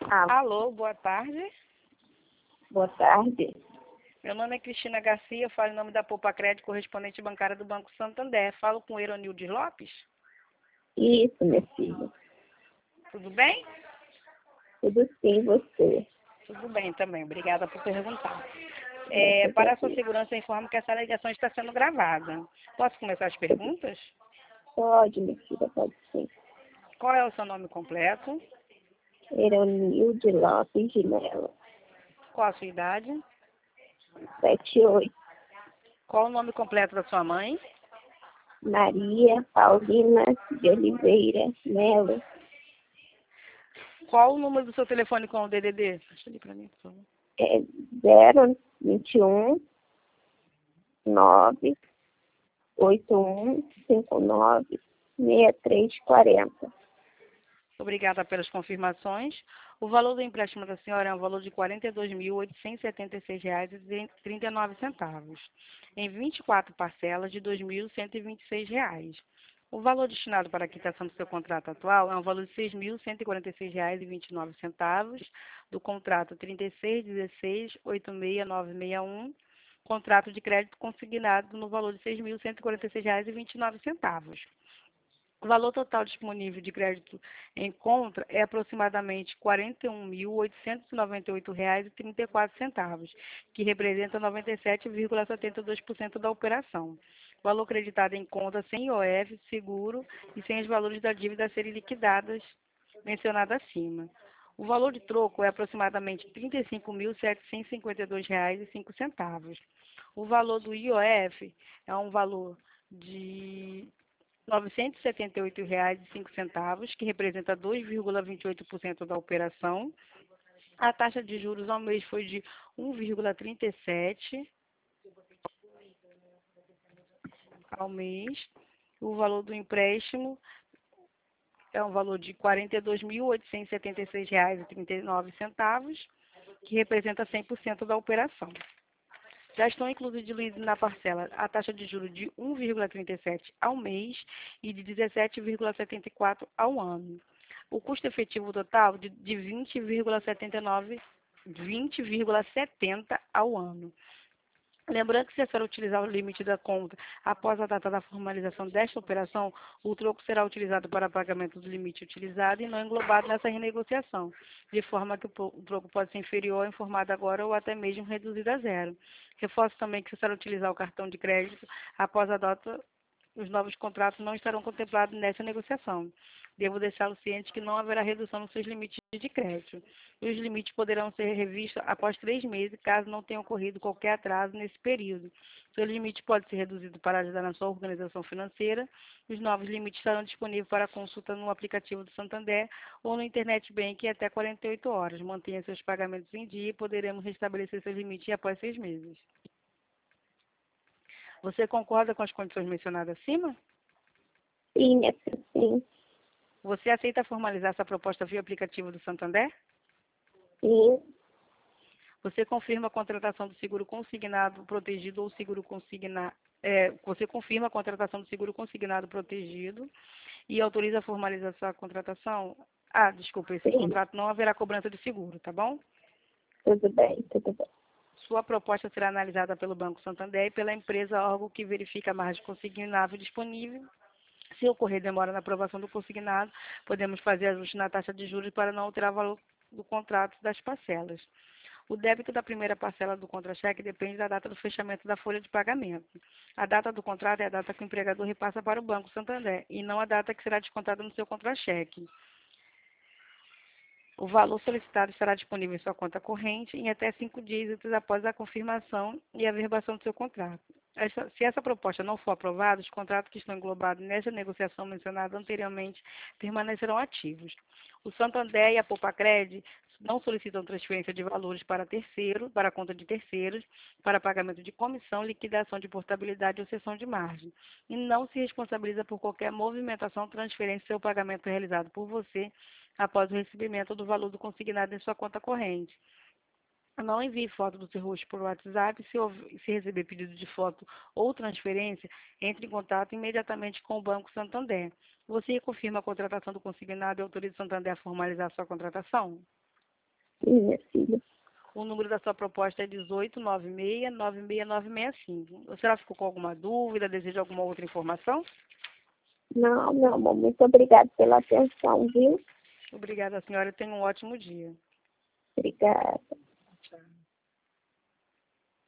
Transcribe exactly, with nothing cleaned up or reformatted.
Ah, Alô, boa tarde. boa tarde. Meu nome é Cristina Garcia, falo em nome da Poupa Crédito, correspondente bancária do Banco Santander. Falo com o Eronildes Lopes. Isso, minha filha. Tudo bem? Tudo sim, você. Tudo bem também, obrigada por perguntar. É, Graças a para a sua Deus. segurança, eu informo que essa ligação está sendo gravada. Posso começar as perguntas? Pode, minha filha, pode sim. Qual é o seu nome completo? Eronilde Lopes de Mello. Qual a sua idade? Sete oito. Qual o nome completo da sua mãe? Maria Paulina de Oliveira Melo. Qual o número do seu telefone com o D D D? Deixa ali para mim, por favor. É zero vinte e um nove oito um cinco nove seis três quatro zero. Obrigada pelas confirmações. O valor do empréstimo da senhora é um valor de quarenta e dois mil oitocentos e setenta e seis reais e trinta e nove centavos, em vinte e quatro parcelas de dois mil cento e vinte e seis reais. O valor destinado para a quitação do seu contrato atual é um valor de seis mil cento e quarenta e seis reais e vinte e nove centavos, do contrato trinta e seis dezesseis oitenta e seis nove sessenta e um, contrato de crédito consignado no valor de seis mil cento e quarenta e seis reais e vinte e nove centavos. O valor total disponível de crédito em conta é aproximadamente quarenta e um mil oitocentos e noventa e oito reais e trinta e quatro centavos, que representa noventa e sete vírgula setenta e dois por cento da operação. O valor creditado em conta sem I O F, seguro e sem os valores da dívida a serem liquidadas, mencionado acima. O valor de troco é aproximadamente trinta e cinco mil setecentos e cinquenta e dois reais e cinco centavos. O valor do I O F é um valor de novecentos e setenta e oito reais e cinco centavos, que representa dois vírgula vinte e oito por cento da operação. A taxa de juros ao mês foi de um vírgula trinta e sete ao mês. O valor do empréstimo é um valor de quarenta e dois mil oitocentos e setenta e seis reais e trinta e nove centavos, que representa cem por cento da operação. Já estão incluídos diluídos na parcela a taxa de juros de um vírgula trinta e sete ao mês e de dezessete vírgula setenta e quatro ao ano. O custo efetivo total de, de vinte vírgula setenta e nove, vinte vírgula setenta ao ano. Lembrando que se a senhora utilizar o limite da conta após a data da formalização desta operação, o troco será utilizado para pagamento do limite utilizado e não englobado nessa renegociação, de forma que o troco pode ser inferior ao informado agora ou até mesmo reduzido a zero. Reforço também que se a senhora utilizar o cartão de crédito após a data, os novos contratos não estarão contemplados nessa negociação. Devo deixá-lo ciente que não haverá redução nos seus limites de crédito. Os limites poderão ser revistos após três meses, caso não tenha ocorrido qualquer atraso nesse período. Seu limite pode ser reduzido para ajudar na sua organização financeira. Os novos limites estarão disponíveis para consulta no aplicativo do Santander ou no Internet Banking até quarenta e oito horas. Mantenha seus pagamentos em dia e poderemos restabelecer seus limites após seis meses. Você concorda com as condições mencionadas acima? Sim, minha filha, sim. Você aceita formalizar essa proposta via aplicativo do Santander? Sim, Você confirma a contratação do seguro consignado protegido ou seguro consignado. É, você confirma a contratação do seguro consignado protegido e autoriza a formalização da contratação? Ah, desculpa, esse sim. contrato não haverá cobrança de seguro, tá bom? Tudo bem, tudo bem. Sua proposta será analisada pelo Banco Santander e pela empresa órgão que verifica a margem consignável disponível. Se ocorrer demora na aprovação do consignado, podemos fazer ajuste na taxa de juros para não alterar o valor do contrato das parcelas. O débito da primeira parcela do contra-cheque depende da data do fechamento da folha de pagamento. A data do contrato é a data que o empregador repassa para o Banco Santander e não a data que será descontada no seu contra-cheque. O valor solicitado estará disponível em sua conta corrente em até cinco dias úteis após a confirmação e a averbação do seu contrato. Essa, se essa proposta não for aprovada, os contratos que estão englobados nessa negociação mencionada anteriormente permanecerão ativos. O Santander e a Poupa-Cred não solicitam transferência de valores para terceiro, para a conta de terceiros, para pagamento de comissão, liquidação de portabilidade ou cessão de margem, e não se responsabiliza por qualquer movimentação, transferência ou pagamento realizado por você após o recebimento do valor do consignado em sua conta corrente. Não envie foto do seu rosto por WhatsApp. Se, houver, se receber pedido de foto ou transferência, entre em contato imediatamente com o Banco Santander. Você confirma a contratação do consignado e autoriza o Santander a formalizar a sua contratação? Sim, minha filha. O número da sua proposta é dezoito nove seis, nove seis nove seis cinco. A senhora ficou com alguma dúvida? Deseja alguma outra informação? Não, meu amor, muito obrigada pela atenção, viu? Obrigada, senhora. Tenha um ótimo dia. Obrigada. Tchau.